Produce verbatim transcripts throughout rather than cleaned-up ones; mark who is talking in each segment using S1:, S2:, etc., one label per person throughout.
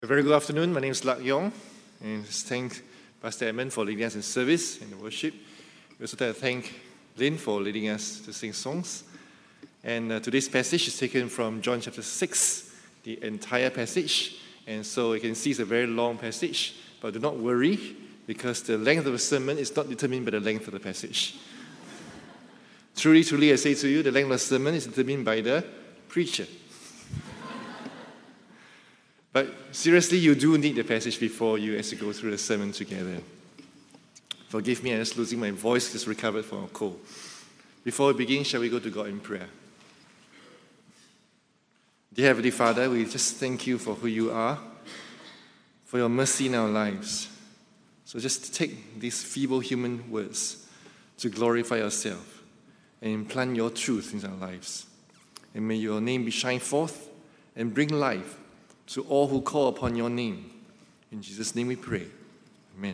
S1: A very good afternoon. My name is Lak Yong, and thank Pastor Edmund for leading us in service and worship. We also like to thank Lynn for leading us to sing songs. And uh, today's passage is taken from John chapter six, the entire passage. And so you can see it's a very long passage, but do not worry, because the length of the sermon is not determined by the length of the passage. Truly, truly, I say to you, the length of the sermon is determined by the preacher. But seriously, you do need the passage before you as you go through the sermon together. Forgive me, I'm just losing my voice, just recovered from a cold. Before we begin, shall we go to God in prayer? Dear Heavenly Father, we just thank you for who you are, for your mercy in our lives. So just take these feeble human words to glorify yourself and implant your truth in our lives. And may your name be shine forth and bring life to all who call upon your name. In Jesus' name we pray. Amen.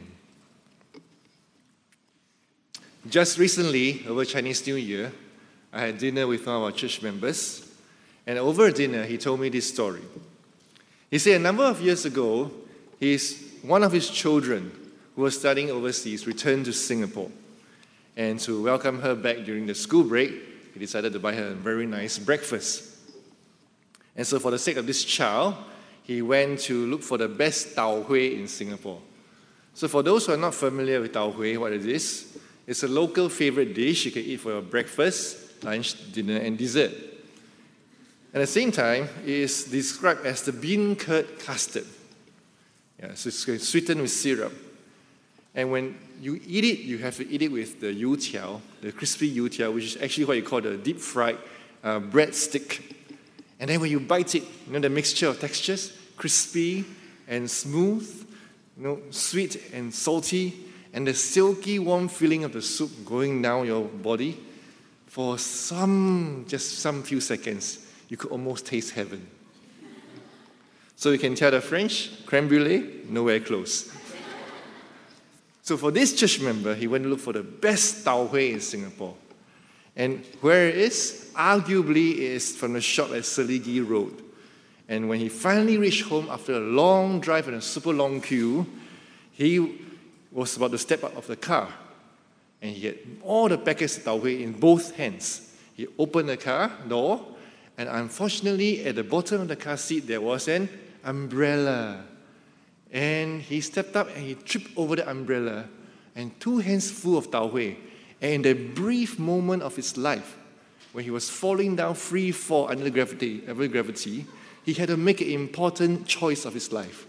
S1: Just recently, over Chinese New Year, I had dinner with one of our church members, and over dinner, he told me this story. He said a number of years ago, his, one of his children who was studying overseas returned to Singapore. And to welcome her back during the school break, he decided to buy her a very nice breakfast. And so for the sake of this child, he went to look for the best tau huay in Singapore. So for those who are not familiar with tau huay, what it is, it's a local favorite dish you can eat for your breakfast, lunch, dinner, and dessert. At the same time, it is described as the bean curd custard. Yeah, so it's sweetened with syrup. And when you eat it, you have to eat it with the youtiao, the crispy youtiao, which is actually what you call the deep-fried uh, breadstick. And then when you bite it, you know, the mixture of textures, crispy and smooth, you know, sweet and salty, and the silky warm feeling of the soup going down your body, for some, just some few seconds, you could almost taste heaven. So you can tell the French, crème brûlée, nowhere close. So for this church member, he went to look for the best tau huay in Singapore. And where it is, arguably, it is from the shop at Selegie Road. And when he finally reached home after a long drive and a super long queue, he was about to step out of the car. And he had all the packets of tau huay in both hands. He opened the car door, and unfortunately, at the bottom of the car seat, there was an umbrella. And he stepped up and he tripped over the umbrella, and two hands full of tau huay. And in the brief moment of his life, when he was falling down free fall under gravity, under gravity, he had to make an important choice of his life.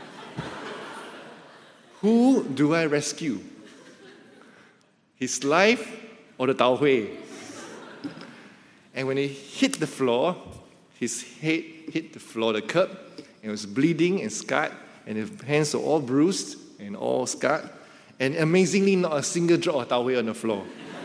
S1: Who do I rescue? His life or the tau huay? And when he hit the floor, his head hit the floor, the curb, and it was bleeding and scarred, and his hands were all bruised and all scarred. And amazingly, not a single drop of tau huay on the floor.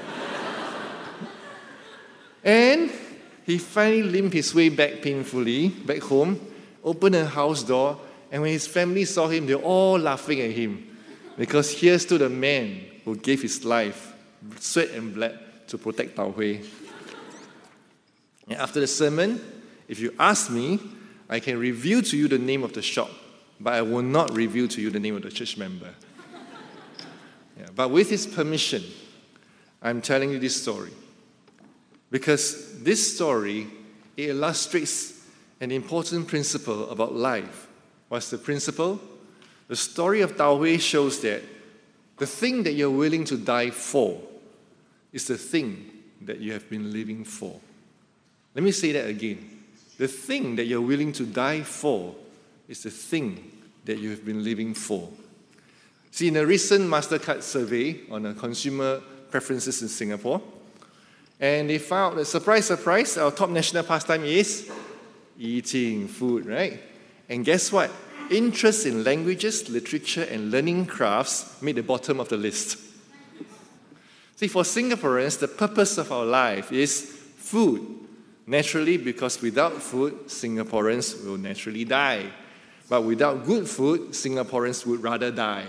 S1: And he finally limped his way back painfully, back home, opened a house door, and when his family saw him, they were all laughing at him. Because here stood a man who gave his life, sweat and blood, to protect tau huay. And after the sermon, if you ask me, I can reveal to you the name of the shop, but I will not reveal to you the name of the church member. Yeah, but with his permission, I'm telling you this story. Because this story, it illustrates an important principle about life. What's the principle? The story of tau huay shows that the thing that you're willing to die for is the thing that you have been living for. Let me say that again. The thing that you're willing to die for is the thing that you have been living for. See, in a recent MasterCard survey on the consumer preferences in Singapore, and they found that, surprise, surprise, our top national pastime is eating food, right? And guess what? Interest in languages, literature, and learning crafts made the bottom of the list. See, for Singaporeans, the purpose of our life is food. Naturally, because without food, Singaporeans will naturally die. But without good food, Singaporeans would rather die.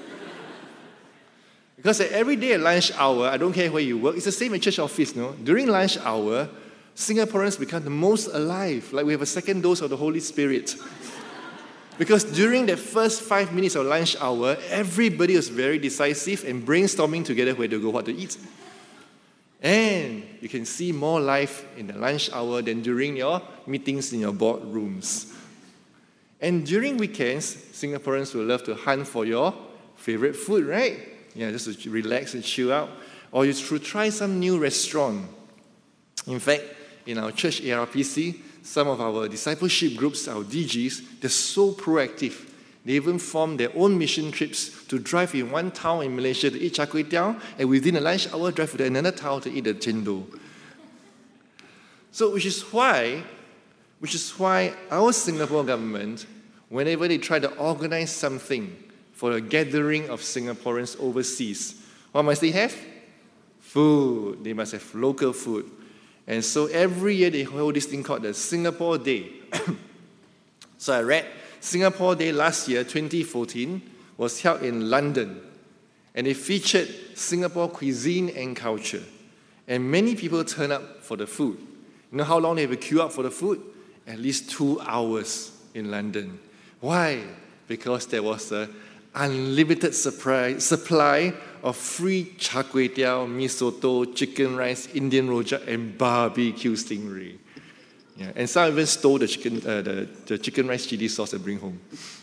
S1: Because every day at lunch hour, I don't care where you work, it's the same at church office, no? During lunch hour, Singaporeans become the most alive, like we have a second dose of the Holy Spirit. Because during the first five minutes of lunch hour, everybody was very decisive and brainstorming together where to go, what to eat. And you can see more life in the lunch hour than during your meetings in your boardrooms. And during weekends, Singaporeans will love to hunt for your favorite food, right? Yeah, just to relax and chill out. Or you should try some new restaurant. In fact, in our church A R P C, some of our discipleship groups, our D Gs, they're so proactive. They even form their own mission trips to drive in one town in Malaysia to eat char kway teow, and within a lunch hour, drive to another town to eat the chendol. So, which is why, which is why our Singapore government, whenever they try to organize something for a gathering of Singaporeans overseas, what must they have? Food. They must have local food. And so every year they hold this thing called the Singapore Day. So I read Singapore Day last year, twenty fourteen, was held in London. And it featured Singapore cuisine and culture. And many people turned up for the food. You know how long they have to queue up for the food? At least two hours in London. Why? Because there was an unlimited supply, supply of free char kway teow, mee soto, chicken rice, Indian rojak, and barbecue stingray. Yeah, and some even stole the chicken, uh, the, the chicken rice chili sauce and bring home.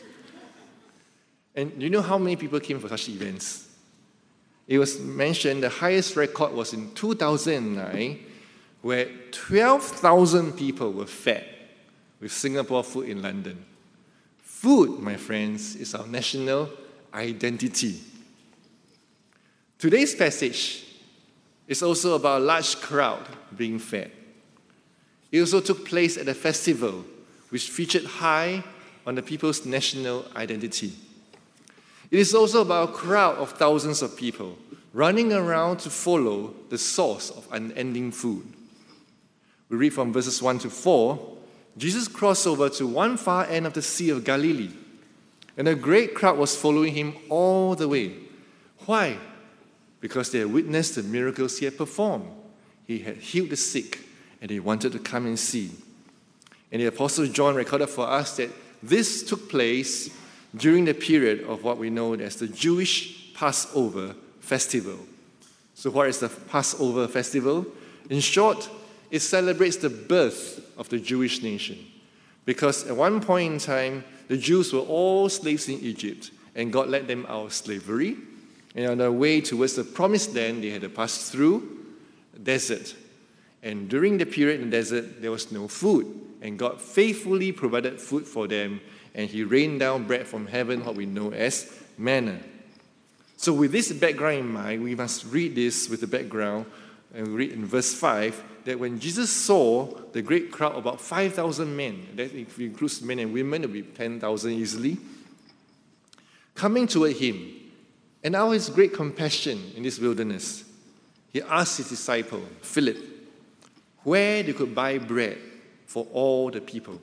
S1: And do you know how many people came for such events? It was mentioned the highest record was in two thousand nine, where twelve thousand people were fed with Singapore food in London. Food, my friends, is our national identity. Today's passage is also about a large crowd being fed. It also took place at a festival which featured high on the people's national identity. It is also about a crowd of thousands of people running around to follow the source of unending food. We read from verses one to four, Jesus crossed over to one far end of the Sea of Galilee, and a great crowd was following him all the way. Why? Because they had witnessed the miracles he had performed. He had healed the sick, and they wanted to come and see. And the Apostle John recorded for us that this took place during the period of what we know as the Jewish Passover festival. So what is the Passover festival? In short, it celebrates the birth of the Jewish nation. Because at one point in time, the Jews were all slaves in Egypt, and God led them out of slavery. And on their way towards the promised land, they had to pass through a desert. And during the period in the desert, there was no food. And God faithfully provided food for them, and he rained down bread from heaven, what we know as manna. So with this background in mind, we must read this with the background, and we read in verse five, that when Jesus saw the great crowd, about five thousand men, that if it includes men and women, it will be ten thousand easily, coming toward him, and out of his great compassion in this wilderness, he asked his disciple, Philip, where they could buy bread for all the people.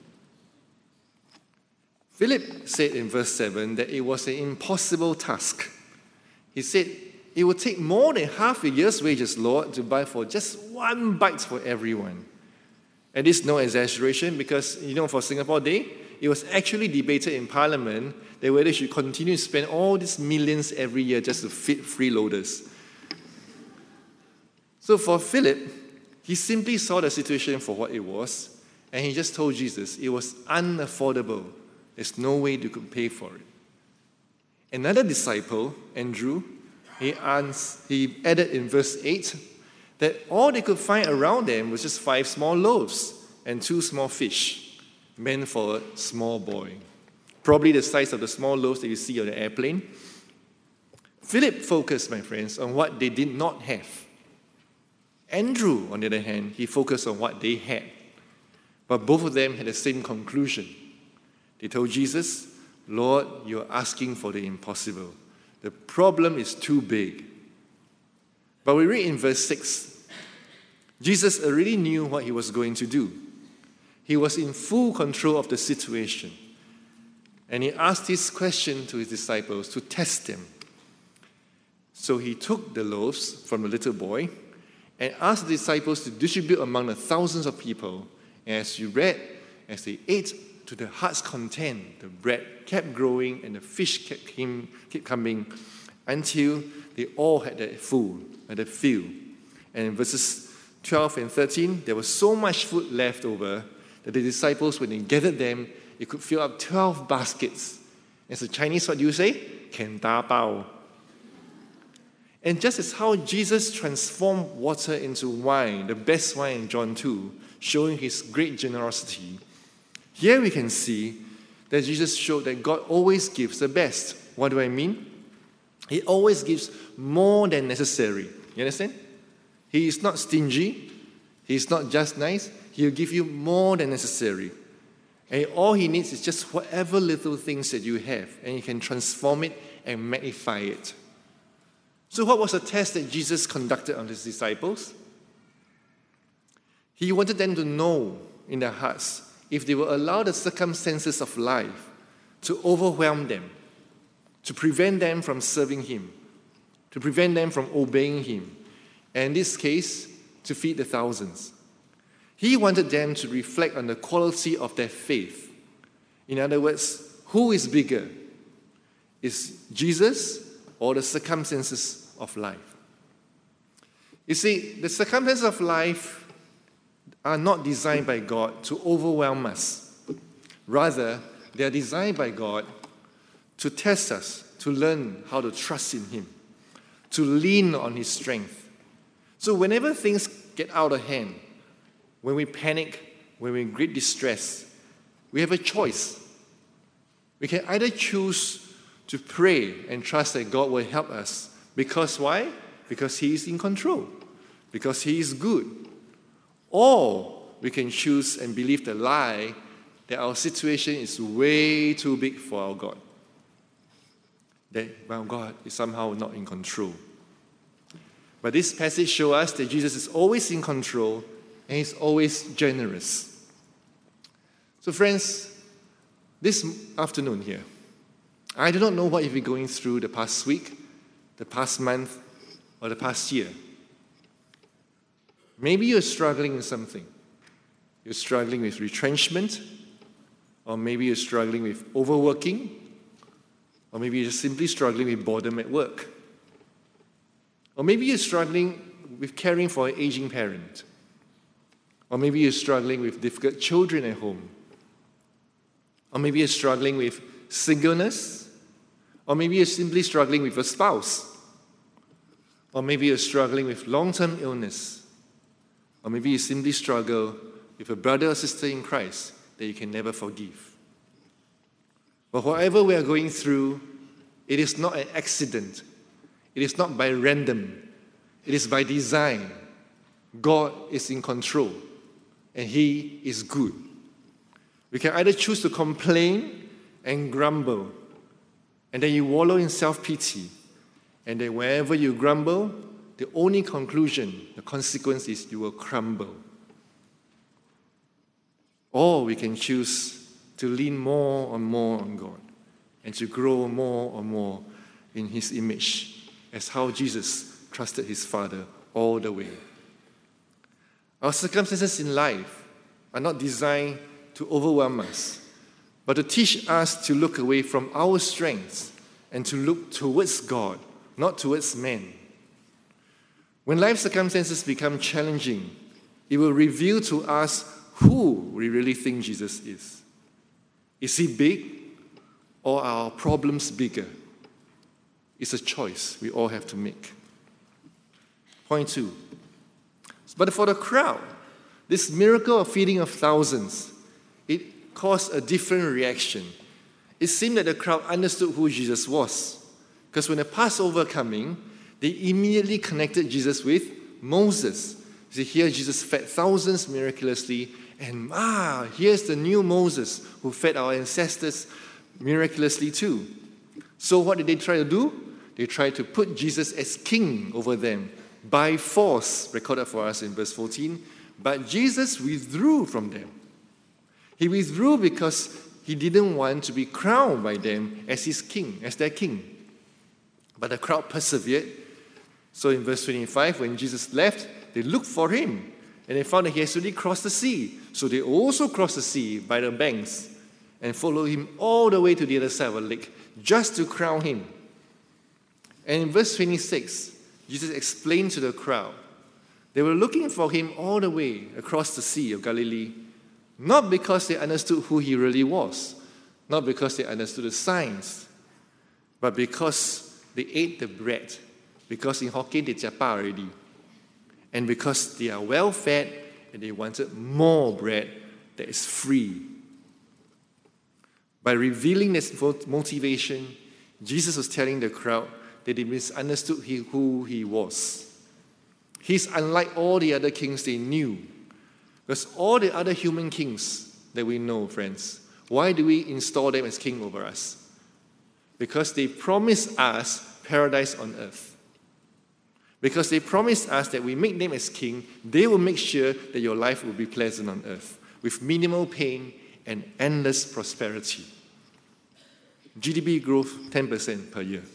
S1: Philip said in verse seven that it was an impossible task. He said, it would take more than half a year's wages, Lord, to buy for just one bite for everyone. And this is no exaggeration because, you know, for Singapore Day, it was actually debated in Parliament that whether they should continue to spend all these millions every year just to feed freeloaders. So for Philip, he simply saw the situation for what it was, and he just told Jesus it was unaffordable. There's no way they could pay for it. Another disciple, Andrew, he, ans- he added in verse eight that all they could find around them was just five small loaves and two small fish, meant for a small boy. Probably the size of the small loaves that you see on the airplane. Philip focused, my friends, on what they did not have. Andrew, on the other hand, he focused on what they had. But both of them had the same conclusion. They told Jesus, Lord, you're asking for the impossible. The problem is too big. But we read in verse six, Jesus already knew what he was going to do. He was in full control of the situation. And he asked this question to his disciples to test them. So he took the loaves from the little boy and asked the disciples to distribute among the thousands of people. And as you read, as they ate, to the heart's content, the bread kept growing and the fish kept, came, kept coming until they all had their full, had their fill. And in verses twelve and thirteen, there was so much food left over that the disciples, when they gathered them, it could fill up twelve baskets. As a Chinese, what do you say? Can da bao. And just as how Jesus transformed water into wine, the best wine in John two, showing his great generosity, here we can see that Jesus showed that God always gives the best. What do I mean? He always gives more than necessary. You understand? He is not stingy. He is not just nice. He'll give you more than necessary. And all he needs is just whatever little things that you have, and he can transform it and magnify it. So what was the test that Jesus conducted on his disciples? He wanted them to know in their hearts if they will allow the circumstances of life to overwhelm them, to prevent them from serving him, to prevent them from obeying him, and in this case, to feed the thousands. He wanted them to reflect on the quality of their faith. In other words, who is bigger? Is Jesus or the circumstances of life? You see, the circumstances of life are not designed by God to overwhelm us. Rather, they are designed by God to test us, to learn how to trust in him, to lean on his strength. So whenever things get out of hand, when we panic, when we're in great distress, we have a choice. We can either choose to pray and trust that God will help us. Because why? Because he is in control. Because he is good. Or we can choose and believe the lie that our situation is way too big for our God. That, well, God is somehow not in control. But this passage shows us that Jesus is always in control and he's always generous. So friends, this afternoon here, I do not know what you've been going through the past week, the past month, or the past year. Maybe you're struggling with something. You're struggling with retrenchment, or maybe you're struggling with overworking, or maybe you're simply struggling with boredom at work. Or maybe you're struggling with caring for an aging parent. Or maybe you're struggling with difficult children at home. Or maybe you're struggling with singleness. Or maybe you're simply struggling with a spouse. Or maybe you're struggling with long-term illness. Or maybe you simply struggle with a brother or sister in Christ that you can never forgive. But whatever we are going through, it is not an accident. It is not by random. It is by design. God is in control, and he is good. We can either choose to complain and grumble, and then you wallow in self-pity, and then wherever you grumble, the only conclusion, the consequence is you will crumble. Or we can choose to lean more and more on God and to grow more and more in his image, as how Jesus trusted his Father all the way. Our circumstances in life are not designed to overwhelm us, but to teach us to look away from our strengths and to look towards God, not towards men. When life circumstances become challenging, it will reveal to us who we really think Jesus is. Is he big, or are our problems bigger? It's a choice we all have to make. Point two. But for the crowd, this miracle of feeding of thousands, it caused a different reaction. It seemed that the crowd understood who Jesus was. Because when the Passover coming, they immediately connected Jesus with Moses. See, here Jesus fed thousands miraculously, and ah, here's the new Moses who fed our ancestors miraculously too. So what did they try to do? They tried to put Jesus as king over them by force, recorded for us in verse fourteen. But Jesus withdrew from them. He withdrew because he didn't want to be crowned by them as his king, as their king. But the crowd persevered. So in verse twenty-five, when Jesus left, they looked for him, and they found that he has already crossed the sea. So they also crossed the sea by the banks. and followed him all the way to the other side of the lake just to crown him. And in verse twenty-six, Jesus explained to the crowd, they were looking for him all the way across the Sea of Galilee, not because they understood who he really was, not because they understood the signs, but because they ate the bread, because in Hokkien they japa already, and because they are well fed and they wanted more bread that is free. By revealing this motivation, Jesus was telling the crowd that they misunderstood who he was. He's unlike all the other kings they knew. Because all the other human kings that we know, friends, why do we install them as king over us? Because they promise us paradise on earth. Because they promise us that we make them as king, they will make sure that your life will be pleasant on earth, with minimal pain and endless prosperity. G D P growth ten percent per year.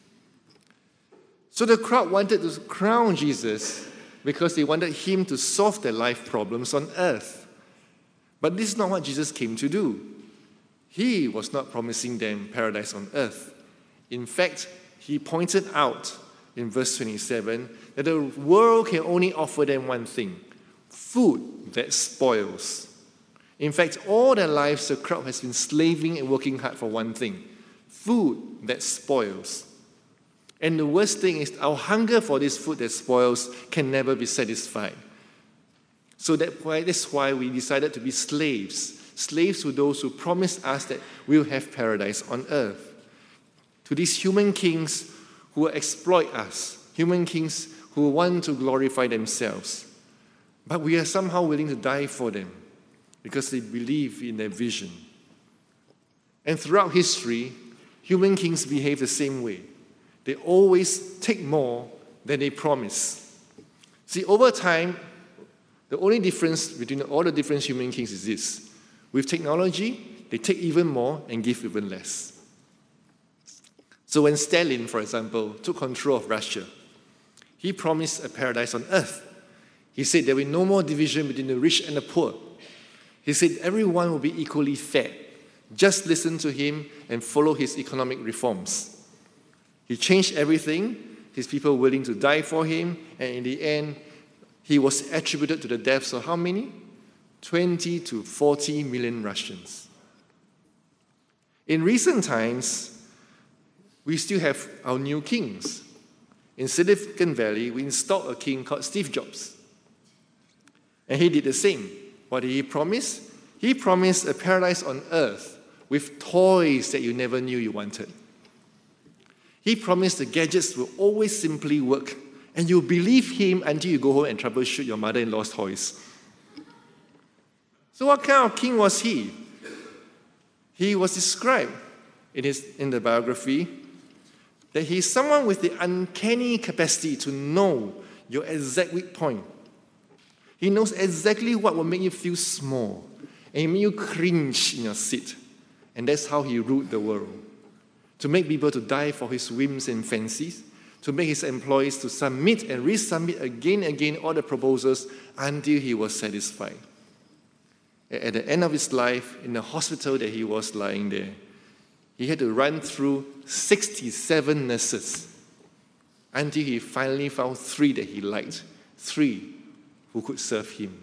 S1: So the crowd wanted to crown Jesus because they wanted him to solve their life problems on earth. But this is not what Jesus came to do. He was not promising them paradise on earth. In fact, he pointed out in verse twenty-seven that the world can only offer them one thing: food that spoils. In fact, all their lives, the crowd has been slaving and working hard for one thing: food that spoils. And the worst thing is our hunger for this food that spoils can never be satisfied. So that why, that's why we decided to be slaves. Slaves to those who promise us that we'll have paradise on earth. To these human kings who will exploit us. Human kings who want to glorify themselves. But we are somehow willing to die for them because they believe in their vision. And throughout history, human kings behave the same way. They always take more than they promise. See, over time, the only difference between all the different human kings is this. With technology, they take even more and give even less. So when Stalin, for example, took control of Russia, he promised a paradise on earth. He said there will be no more division between the rich and the poor. He said everyone will be equally fed. Just listen to him and follow his economic reforms. He changed everything, his people were willing to die for him, and in the end, he was attributed to the deaths of how many? twenty to forty million Russians. In recent times, we still have our new kings. In Silicon Valley, we installed a king called Steve Jobs. And he did the same. What did he promise? He promised a paradise on earth with toys that you never knew you wanted. He promised the gadgets will always simply work, and you'll believe him until you go home and troubleshoot your mother-in-law's toys. So what kind of king was he? He was described in, his, in the biography that he's someone with the uncanny capacity to know your exact weak point. He knows exactly what will make you feel small and make you cringe in your seat. And that's how he ruled the world. To make people to die for his whims and fancies, to make his employees to submit and resubmit again and again all the proposals until he was satisfied. At the end of his life, in the hospital that he was lying there, he had to run through sixty-seven nurses until he finally found three that he liked, three who could serve him.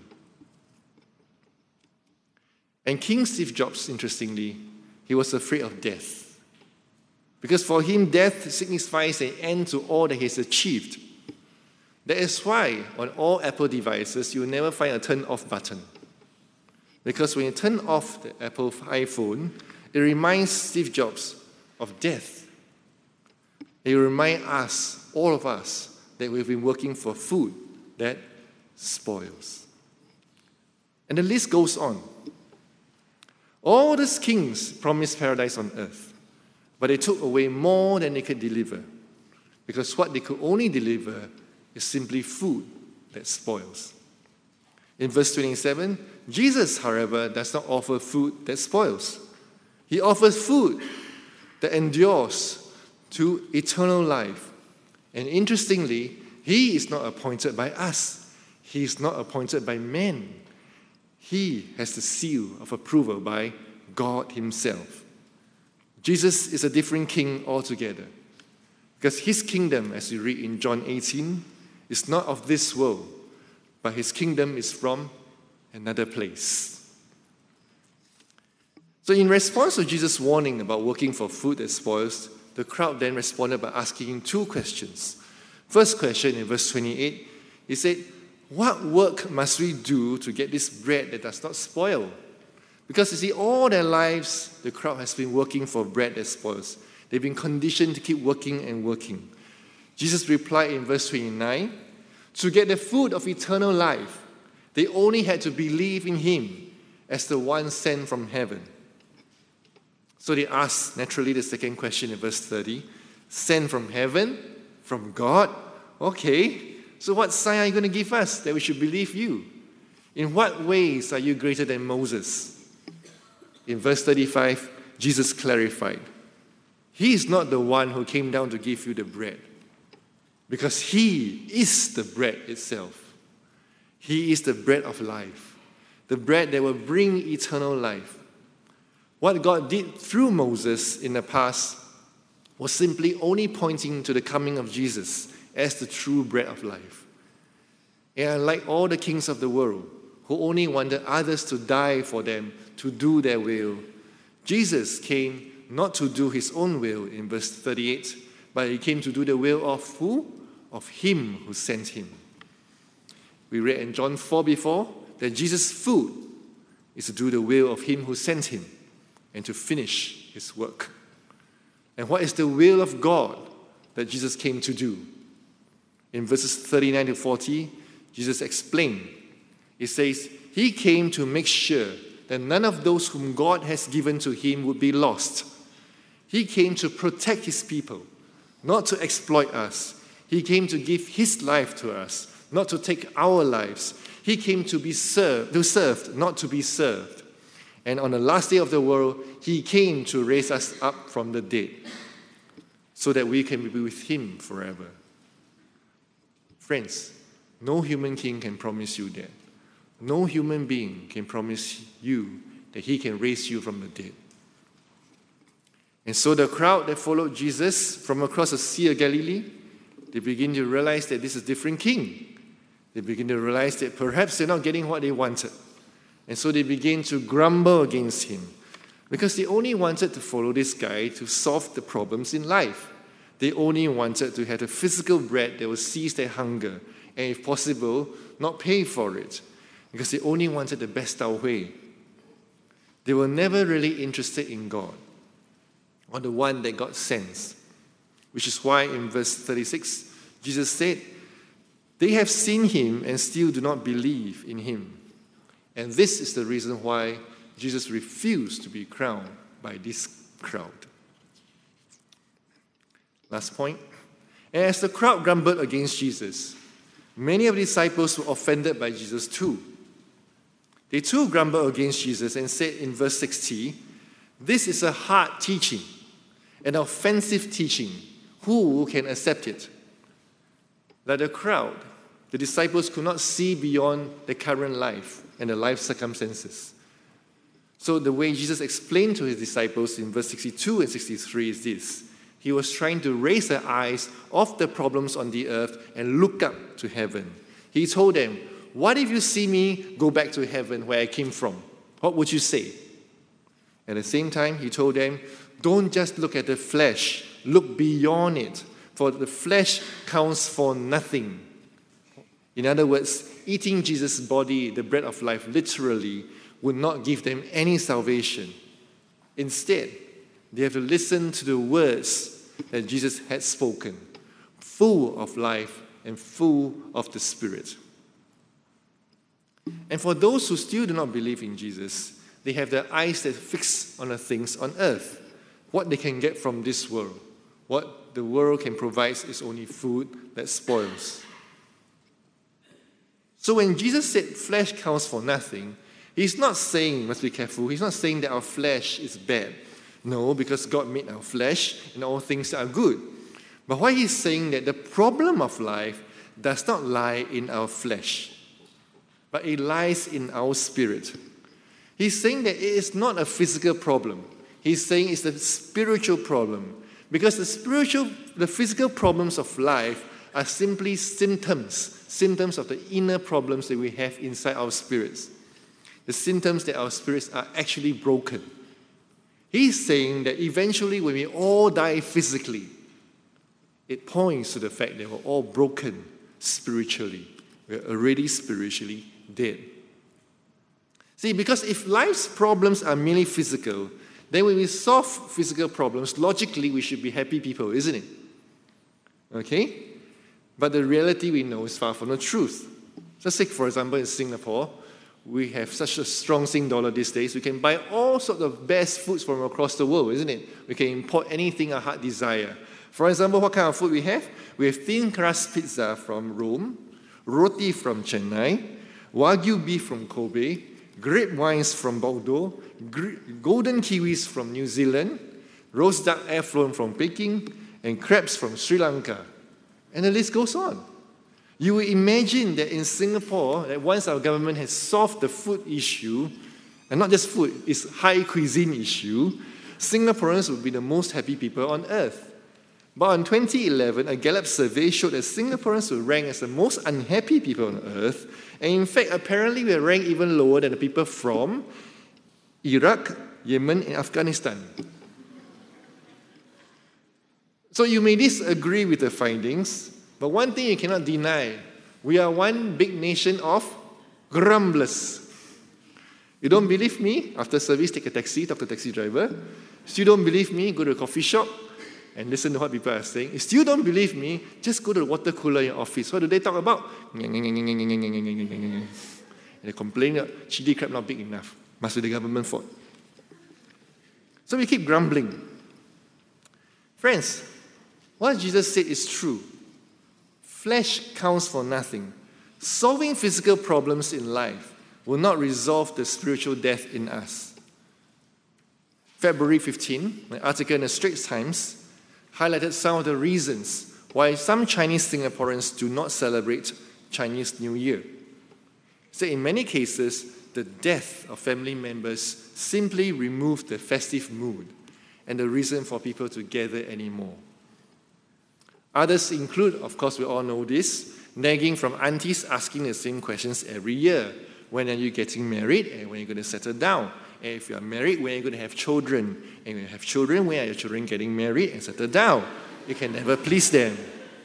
S1: And King Steve Jobs, interestingly, he was afraid of death. Because for him, death signifies an end to all that he has achieved. That is why on all Apple devices, you will never find a turn off button. Because when you turn off the Apple iPhone, it reminds Steve Jobs of death. It reminds us, all of us, that we've been working for food that spoils. And the list goes on. All these kings promised paradise on earth, but they took away more than they could deliver, because what they could only deliver is simply food that spoils. In verse twenty-seven, Jesus, however, does not offer food that spoils. He offers food that endures to eternal life. And interestingly, he is not appointed by us. He is not appointed by men. He has the seal of approval by God himself. Jesus is a different king altogether, because his kingdom, as we read in John eighteen, is not of this world, but his kingdom is from another place. So in response to Jesus' warning about working for food that spoils, the crowd then responded by asking him two questions. First question in verse twenty-eight, he said, "What work must we do to get this bread that does not spoil?" Because you see, all their lives, the crowd has been working for bread that spoils. They've been conditioned to keep working and working. Jesus replied in verse twenty-nine, "To get the food of eternal life, they only had to believe in him as the one sent from heaven." So they asked, naturally, the second question in verse thirty, "Sent from heaven? From God? Okay, so what sign are you going to give us that we should believe you? In what ways are you greater than Moses?" In verse thirty-five, Jesus clarified, he is not the one who came down to give you the bread, because he is the bread itself. He is the bread of life, the bread that will bring eternal life. What God did through Moses in the past was simply only pointing to the coming of Jesus as the true bread of life. And unlike all the kings of the world who only wanted others to die for them, to do their will, Jesus came not to do his own will in verse thirty-eight, but he came to do the will of who? Of him who sent him. We read in John four before that Jesus' food is to do the will of him who sent him and to finish his work. And what is the will of God that Jesus came to do? In verses thirty-nine to forty, Jesus explained. He says, he came to make sure that none of those whom God has given to him would be lost. He came to protect his people, not to exploit us. He came to give his life to us, not to take our lives. He came to be served, to serve, not to be served. And on the last day of the world, he came to raise us up from the dead so that we can be with him forever. Friends, no human king can promise you that. No human being can promise you that he can raise you from the dead. And so the crowd that followed Jesus from across the Sea of Galilee, they begin to realize that this is a different king. They begin to realize that perhaps they're not getting what they wanted. And so they begin to grumble against him because they only wanted to follow this guy to solve the problems in life. They only wanted to have the physical bread that will cease their hunger and, if possible, not pay for it, because they only wanted the best way. They were never really interested in God or the one that God sends, which is why in verse thirty-six, Jesus said, "They have seen him and still do not believe in him." And this is the reason why Jesus refused to be crowned by this crowd. Last point. And as the crowd grumbled against Jesus, many of the disciples were offended by Jesus too. They too grumbled against Jesus and said in verse sixty, "This is a hard teaching, an offensive teaching. Who can accept it?" Like the crowd, the disciples could not see beyond the current life and the life circumstances. So the way Jesus explained to his disciples in verse sixty-two and sixty-three is this. He was trying to raise their eyes off the problems on the earth and look up to heaven. He told them, "What if you see me go back to heaven where I came from? What would you say?" At the same time, he told them, "Don't just look at the flesh, look beyond it, for the flesh counts for nothing." In other words, eating Jesus' body, the bread of life, literally, would not give them any salvation. Instead, they have to listen to the words that Jesus had spoken, full of life and full of the Spirit. And for those who still do not believe in Jesus, they have their eyes that fix on the things on earth, what they can get from this world. What the world can provide is only food that spoils. So when Jesus said flesh counts for nothing, he's not saying, you must be careful, he's not saying that our flesh is bad. No, because God made our flesh and all things are good. But why he's saying that the problem of life does not lie in our flesh, but it lies in our spirit. He's saying that it is not a physical problem. He's saying it's a spiritual problem. Because the spiritual, the physical problems of life are simply symptoms, symptoms of the inner problems that we have inside our spirits. The symptoms that our spirits are actually broken. He's saying that eventually when we all die physically, it points to the fact that we're all broken spiritually. We're already spiritually dead. See, because if life's problems are merely physical, then when we solve physical problems, logically we should be happy people, isn't it? Okay? But the reality we know is far from the truth. Just take, for example, in Singapore, we have such a strong Sing dollar these days. We can buy all sorts of best foods from across the world, isn't it? We can import anything our heart desire. For example, what kind of food we have? We have thin crust pizza from Rome, roti from Chennai, Wagyu beef from Kobe, grape wines from Bordeaux, golden kiwis from New Zealand, roast duck air flown from Peking, and crabs from Sri Lanka. And the list goes on. You will imagine that in Singapore, that once our government has solved the food issue, and not just food, it's high cuisine issue, Singaporeans would be the most happy people on earth. But in twenty eleven, a Gallup survey showed that Singaporeans were ranked as the most unhappy people on earth, and in fact, apparently we are ranked even lower than the people from Iraq, Yemen, and Afghanistan. So you may disagree with the findings, but one thing you cannot deny, we are one big nation of grumblers. You don't believe me? After service, take a taxi, talk to the taxi driver. Still don't believe me? Go to a coffee shop and listen to what people are saying. If still don't believe me, just go to the water cooler in your office. What do they talk about? And they complain that chili crab not big enough. Must be the government fault. So we keep grumbling. Friends, what Jesus said is true. Flesh counts for nothing. Solving physical problems in life will not resolve the spiritual death in us. February fifteenth, an article in the Straits Times highlighted some of the reasons why some Chinese Singaporeans do not celebrate Chinese New Year. So in many cases, the death of family members simply removed the festive mood and the reason for people to gather anymore. Others include, of course, we all know this, nagging from aunties asking the same questions every year. When are you getting married? And when are you going to settle down? And if you are married, when are you going to have children? And when you have children, when are your children getting married and settle down? You can never please them.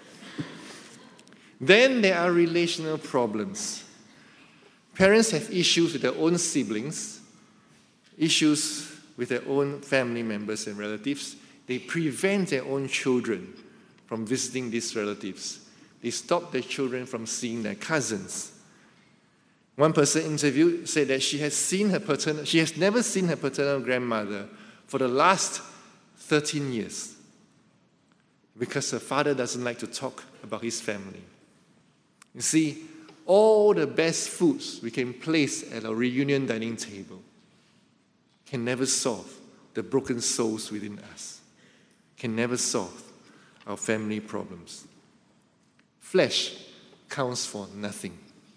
S1: Then there are relational problems. Parents have issues with their own siblings, issues with their own family members and relatives. They prevent their own children from visiting these relatives. They stop their children from seeing their cousins. One person interviewed said that she has seen her paternal, she has never seen her paternal grandmother for the last thirteen years because her father doesn't like to talk about his family. You see, all the best foods we can place at a reunion dining table can never solve the broken souls within us, can never solve our family problems. Flesh counts for nothing.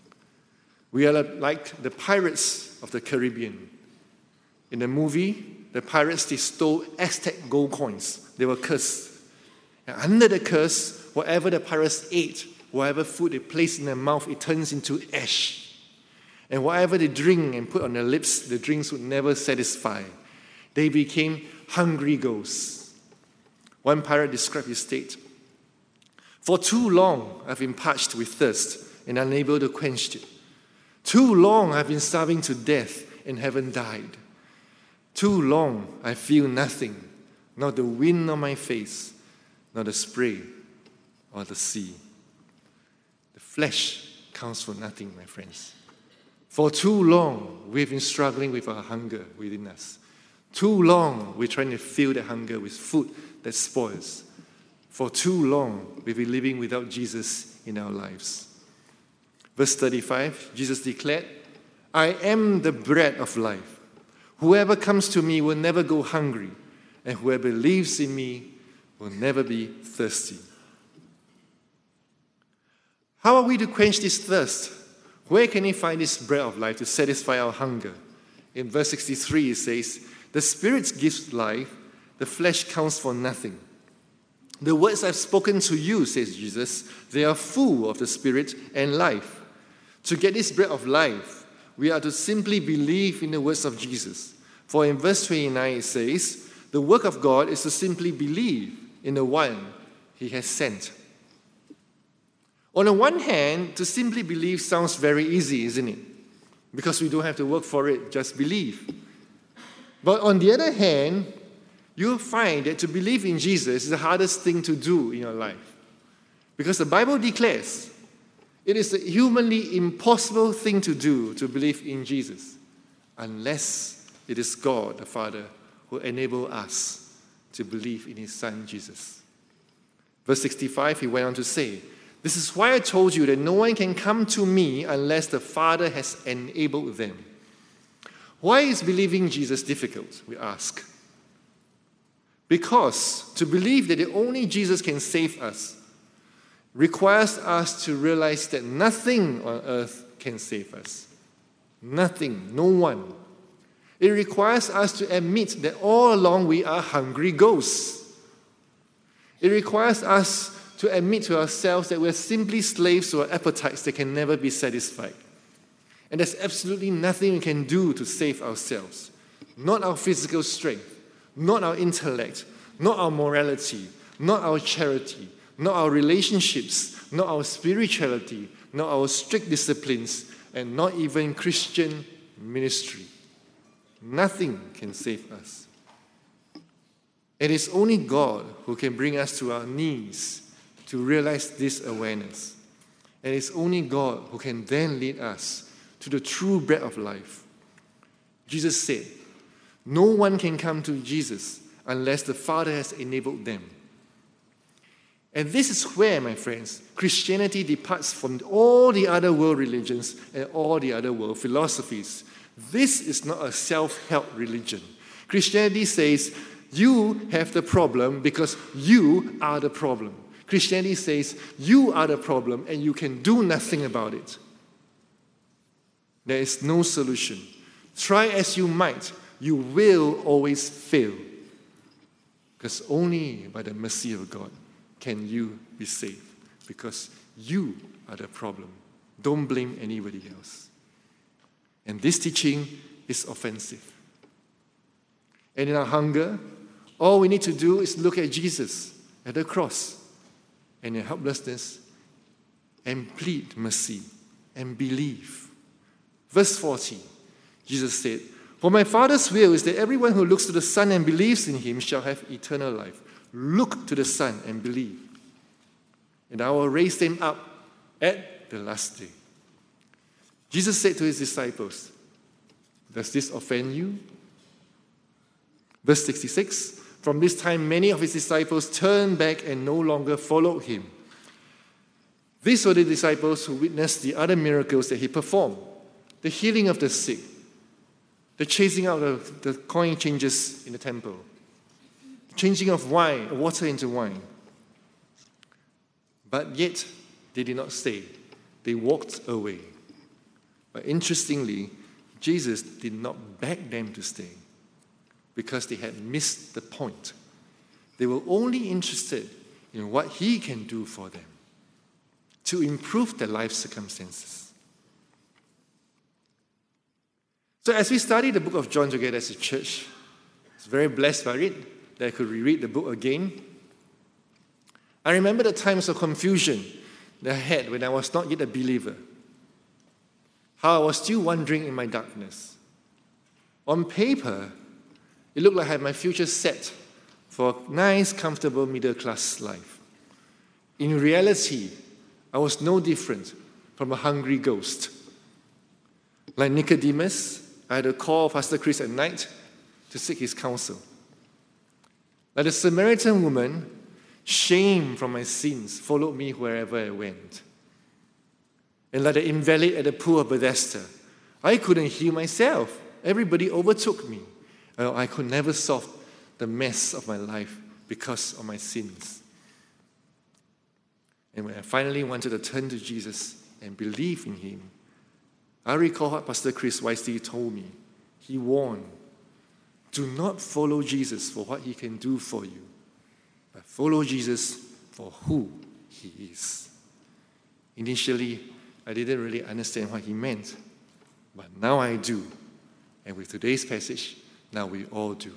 S1: We are like the pirates of the Caribbean. In the movie, the pirates, they stole Aztec gold coins. They were cursed. And under the curse, whatever the pirates ate, whatever food they placed in their mouth, it turns into ash. And whatever they drink and put on their lips, the drinks would never satisfy. They became hungry ghosts. One pirate described his state. For too long, I've been parched with thirst and unable to quench it. Too long, I've been starving to death and haven't died. Too long, I feel nothing, not the wind on my face, not the spray or the sea. The flesh counts for nothing, my friends. For too long, we've been struggling with our hunger within us. Too long, we're trying to fill that hunger with food that spoils. For too long, we've been living without Jesus in our lives. Verse thirty-five, Jesus declared, I am the bread of life. Whoever comes to me will never go hungry, and whoever believes in me will never be thirsty. How are we to quench this thirst? Where can we find this bread of life to satisfy our hunger? In verse sixty-three, it says, "The Spirit gives life, the flesh counts for nothing. The words I've spoken to you," says Jesus, "they are full of the Spirit and life." To get this bread of life, we are to simply believe in the words of Jesus. For in verse twenty-nine, it says, "The work of God is to simply believe in the one he has sent." On the one hand, to simply believe sounds very easy, isn't it? Because we don't have to work for it, just believe. But on the other hand, you'll find that to believe in Jesus is the hardest thing to do in your life. Because the Bible declares it is a humanly impossible thing to do to believe in Jesus, unless it is God the Father who enables us to believe in his Son Jesus. Verse sixty-five, he went on to say, "This is why I told you that no one can come to me unless the Father has enabled them." Why is believing Jesus difficult, we ask? Because to believe that only Jesus can save us requires us to realize that nothing on earth can save us. Nothing, no one. It requires us to admit that all along we are hungry ghosts. It requires us to admit to ourselves that we're simply slaves to our appetites that can never be satisfied. And there's absolutely nothing we can do to save ourselves. Not our physical strength, not our intellect, not our morality, not our charity, not our relationships, not our spirituality, not our strict disciplines, and not even Christian ministry. Nothing can save us. It is only God who can bring us to our knees to realize this awareness. And it's only God who can then lead us to the true bread of life. Jesus said, "No one can come to Jesus unless the Father has enabled them." And this is where, my friends, Christianity departs from all the other world religions and all the other world philosophies. This is not a self-help religion. Christianity says, you have the problem because you are the problem. Christianity says, you are the problem and you can do nothing about it. There is no solution. Try as you might, you will always fail. Because only by the mercy of God can you be saved. Because you are the problem. Don't blame anybody else. And this teaching is offensive. And in our hunger, all we need to do is look at Jesus at the cross and in helplessness and plead mercy and believe. Verse forty, Jesus said, "For my Father's will is that everyone who looks to the Son and believes in him shall have eternal life." Look to the Son and believe. And I will raise them up at the last day. Jesus said to his disciples, "Does this offend you?" Verse sixty-six, from this time many of his disciples turned back and no longer followed him. These were the disciples who witnessed the other miracles that he performed. The healing of the sick, the chasing out of the coin changes in the temple, the changing of wine, water into wine. But yet, they did not stay. They walked away. But interestingly, Jesus did not beg them to stay because they had missed the point. They were only interested in what he can do for them to improve their life circumstances. So as we study the book of John together as a church, I was very blessed by it that I could reread the book again. I remember the times of confusion that I had when I was not yet a believer. How I was still wandering in my darkness. On paper, it looked like I had my future set for a nice, comfortable middle-class life. In reality, I was no different from a hungry ghost. Like Nicodemus, I had to call Pastor Chris at night to seek his counsel. Like the Samaritan woman, shame from my sins followed me wherever I went. And like the invalid at the pool of Bethesda, I couldn't heal myself. Everybody overtook me. I could never solve the mess of my life because of my sins. And when I finally wanted to turn to Jesus and believe in him, I recall what Pastor Chris wisely told me. he warned, do not follow Jesus for what he can do for you, but follow Jesus for who he is. Initially, I didn't really understand what he meant, but now I do. And with today's passage, now we all do.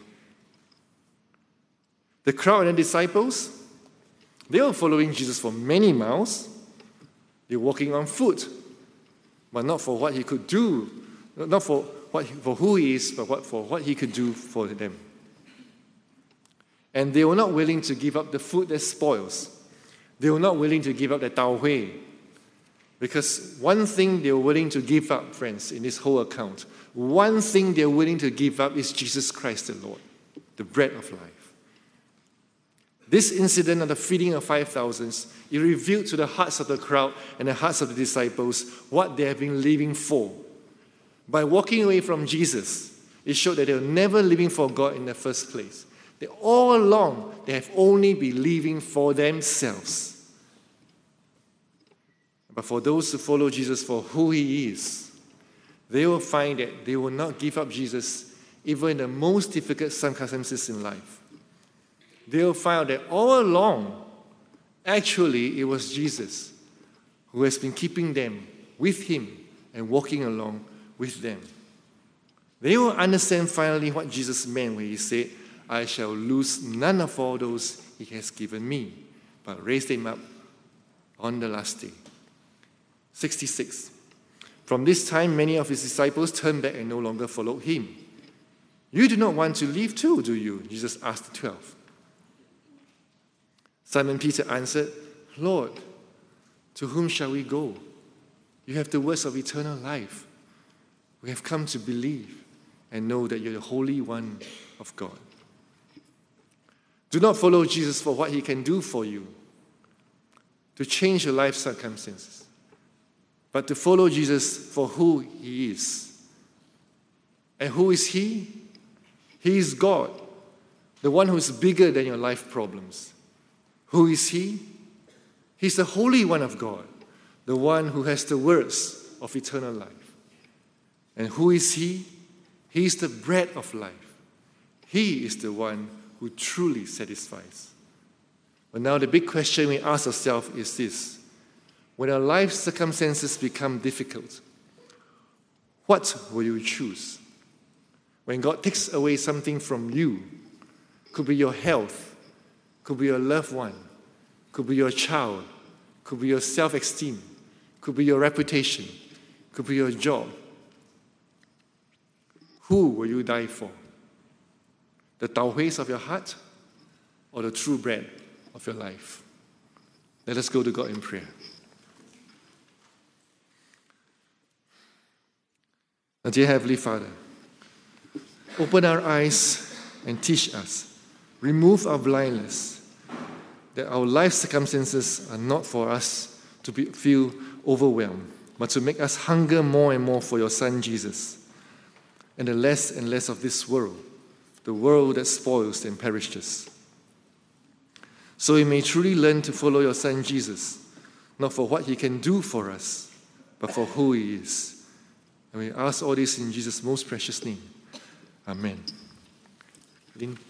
S1: The crowd and the disciples, they were following Jesus for many miles. They were walking on foot, but not for what he could do, not for what for who he is, but what, for what he could do for them. And they were not willing to give up the food that spoils. They were not willing to give up the tau hui. Because one thing they were willing to give up, friends, in this whole account, one thing they're willing to give up is Jesus Christ the Lord, the bread of life. This incident of the feeding of five thousands, it revealed to the hearts of the crowd and the hearts of the disciples what they have been living for. By walking away from Jesus, it showed that they were never living for God in the first place. They all along, they have only been living for themselves. But for those who follow Jesus for who he is, they will find that they will not give up Jesus even in the most difficult circumstances in life. They will find that all along, actually, it was Jesus who has been keeping them with him and walking along with them. They will understand finally what Jesus meant when he said, I shall lose none of all those he has given me, but raise them up on the last day. sixty-six. From this time, many of his disciples turned back and no longer followed him. You do not want to leave too, do you? Jesus asked the twelve. Simon Peter answered, Lord, to whom shall we go? You have the words of eternal life. We have come to believe and know that you're the Holy One of God. Do not follow Jesus for what he can do for you, to change your life circumstances, but to follow Jesus for who he is. And who is he? He is God, the one who is bigger than your life problems. Who is he? He's the Holy One of God, the one who has the words of eternal life. And who is he? He is the bread of life. He is the one who truly satisfies. But now the big question we ask ourselves is this. When our life circumstances become difficult, what will you choose? When God takes away something from you, could be your health, could be your loved one, could be your child, could be your self-esteem, could be your reputation, could be your job. Who will you die for? The tau huis of your heart or the true bread of your life? Let us go to God in prayer. Now, dear Heavenly Father, open our eyes and teach us. Remove our blindness, that our life circumstances are not for us to be, feel overwhelmed, but to make us hunger more and more for your Son Jesus, and the less and less of this world, the world that spoils and perishes. So we may truly learn to follow your Son Jesus, not for what he can do for us, but for who he is. And we ask all this in Jesus' most precious name. Amen. Lynn.